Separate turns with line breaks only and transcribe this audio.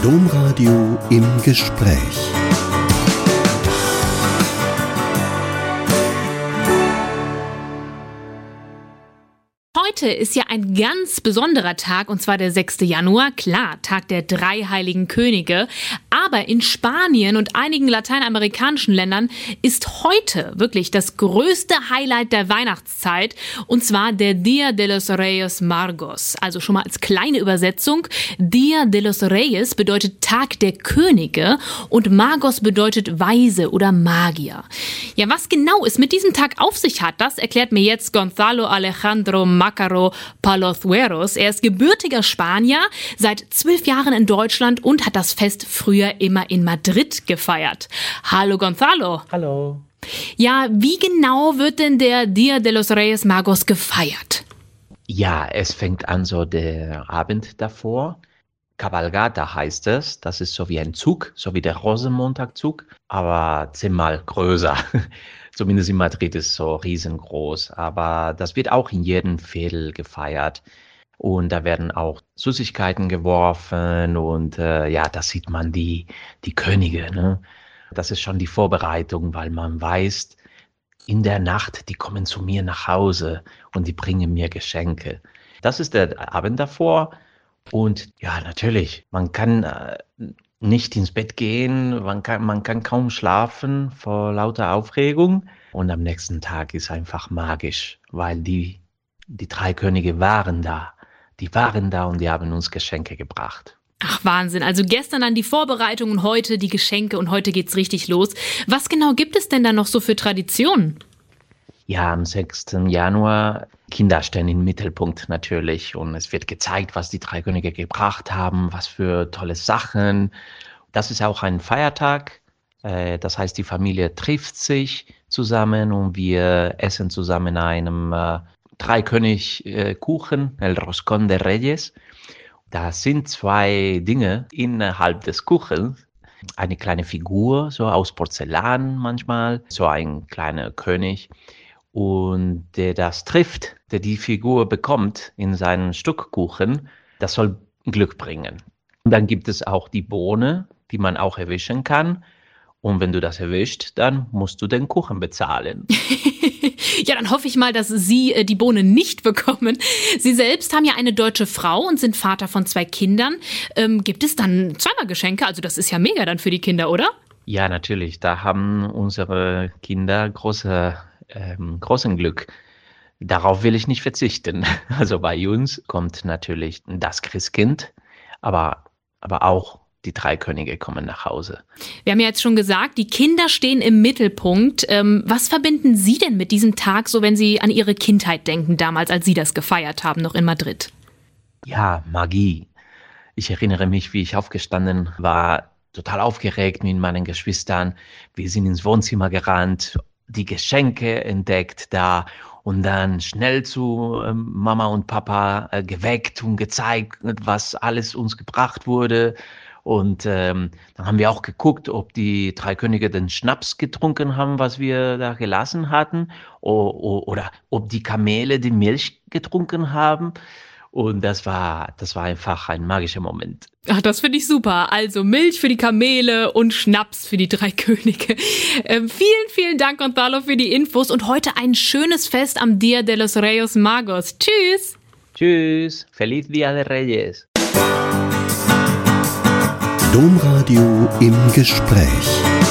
Domradio im Gespräch.
Heute ist ja ein ganz besonderer Tag, und zwar der 6. Januar. Klar, Tag der drei heiligen Könige. Aber in Spanien und einigen lateinamerikanischen Ländern ist heute wirklich das größte Highlight der Weihnachtszeit. Und zwar der Día de los Reyes Magos. Also schon mal als kleine Übersetzung. Día de los Reyes bedeutet Tag der Könige und Magos bedeutet Weise oder Magier. Ja, was genau es mit diesem Tag auf sich hat, das erklärt mir jetzt Gonzalo Alejandro Macaro Palazuelos. Er ist gebürtiger Spanier, seit 12 Jahren in Deutschland und hat das Fest früher immer in Madrid gefeiert. Hallo Gonzalo.
Hallo.
Ja, wie genau wird denn der Día de los Reyes Magos gefeiert?
Ja, es fängt an so der Abend davor. Cabalgata heißt es. Das ist so wie ein Zug, so wie der Rosenmontagszug, aber 10-mal größer. Zumindest in Madrid ist es so riesengroß. Aber das wird auch in jedem Viertel gefeiert. Und da werden auch Süßigkeiten geworfen und da sieht man die Könige. Ne? Das ist schon die Vorbereitung, weil man weiß, in der Nacht, die kommen zu mir nach Hause und die bringen mir Geschenke. Das ist der Abend davor. Und ja, natürlich, man kann nicht ins Bett gehen, man kann kaum schlafen vor lauter Aufregung. Und am nächsten Tag ist einfach magisch, weil die drei Könige waren da. Die waren da und die haben uns Geschenke gebracht.
Ach, Wahnsinn. Also gestern dann die Vorbereitungen, heute die Geschenke und heute geht's richtig los. Was genau gibt es denn da noch so für Traditionen?
Ja, am 6. Januar, Kinder stehen im Mittelpunkt natürlich und es wird gezeigt, was die drei Könige gebracht haben, was für tolle Sachen. Das ist auch ein Feiertag, das heißt, die Familie trifft sich zusammen und wir essen zusammen einem Dreikönig-Kuchen, el Roscón de Reyes. Da sind 2 Dinge innerhalb des Kuchens. Eine kleine Figur, so aus Porzellan manchmal, so ein kleiner König. Und der das trifft, der die Figur bekommt in seinen Stück Kuchen, das soll Glück bringen. Und dann gibt es auch die Bohne, die man auch erwischen kann. Und wenn du das erwischt, dann musst du den Kuchen bezahlen.
Ja, dann hoffe ich mal, dass Sie die Bohne nicht bekommen. Sie selbst haben ja eine deutsche Frau und sind Vater von 2 Kindern. Gibt es dann zweimal Geschenke? Also das ist ja mega dann für die Kinder, oder?
Ja, natürlich. Da haben unsere Kinder großen Glück. Darauf will ich nicht verzichten. Also bei uns kommt natürlich das Christkind, aber auch die 3 Könige kommen nach Hause.
Wir haben ja jetzt schon gesagt, die Kinder stehen im Mittelpunkt. Was verbinden Sie denn mit diesem Tag, so wenn Sie an Ihre Kindheit denken, damals, als Sie das gefeiert haben, noch in Madrid?
Ja, Magie. Ich erinnere mich, wie ich aufgestanden war, total aufgeregt mit meinen Geschwistern. Wir sind ins Wohnzimmer gerannt, die Geschenke entdeckt da und dann schnell zu Mama und Papa geweckt und gezeigt, was alles uns gebracht wurde. Und dann haben wir auch geguckt, ob die 3 Könige den Schnaps getrunken haben, was wir da gelassen hatten, oder ob die Kamele die Milch getrunken haben. Und das war einfach ein magischer Moment.
Ach, das finde ich super. Also Milch für die Kamele und Schnaps für die 3 Könige. Vielen, vielen Dank, Gonzalo, für die Infos und heute ein schönes Fest am Día de los Reyes Magos. Tschüss.
Tschüss. Feliz Día de Reyes.
Domradio im Gespräch.